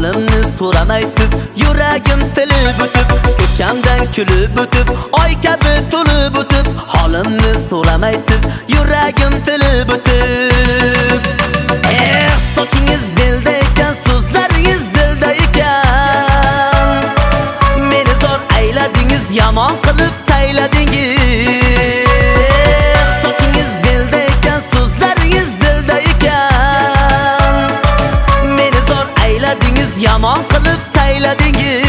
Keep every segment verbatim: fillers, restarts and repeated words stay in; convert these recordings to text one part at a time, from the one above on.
Holimni so'ramaysiz, yuragim tilib o'tib, ko'chamdan kulib o'tib, oy kabi to'lib o'tib. Holimni so'ramaysiz, yuragim tilib o'tib. Eh, sochingiz belda ekan, so'zlaringiz dilda ekan. Meni zo'r ayladingiz, yomon qilib tayladingiz. Sochingiz belda ekan, so'zlaringiz dilda ekan. Meni zo'r ayladingiz, yomon qilib tayladingiz.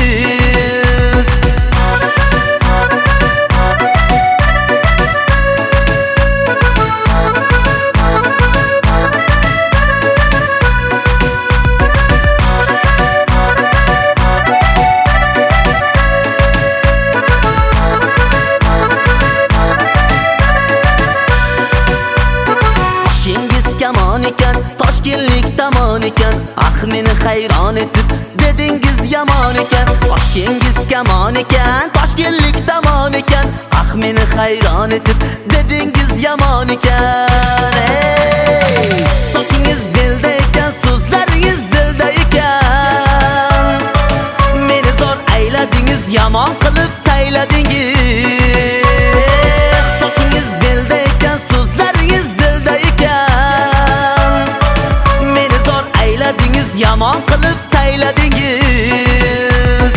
Kamon ekan, Toshkentlik tamon ekan. Ah, meni hayron etib dedingiz yomon ekan. Toshkentingiz kamon ekan, Toshkentlik tamon ekan. Ah, meni hayron etib dedingiz yomon ekan. Ey, sochingiz belda ekan, so'zlaringiz dilda ekan. Meni zo'r ayladingiz, yomon qilib tayladingiz. Sochingiz belda ekan, so'zlaringiz dilda ekan. Meni zo'r ayladingiz, yomon qilib tayladingiz.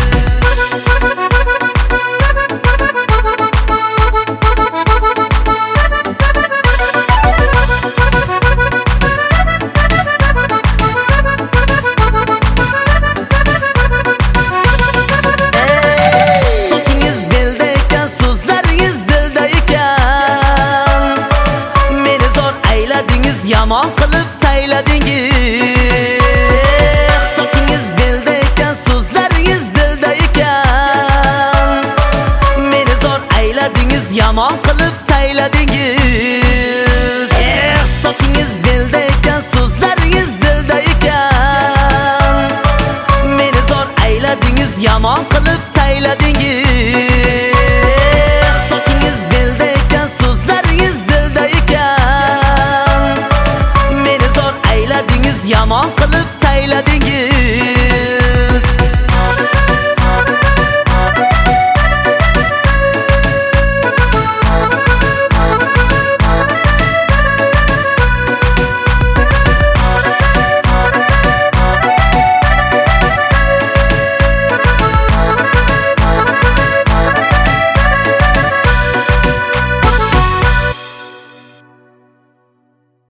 Sochingiz belda ekan, so'zlaringiz dilda ekan. Meni zo'r ayladingiz, yomon qilib tayladingiz. Sochingiz belda ekan, so'zlaringiz dilda ekan. Meni zo'r ayladingiz, yomon qilib tayladingiz.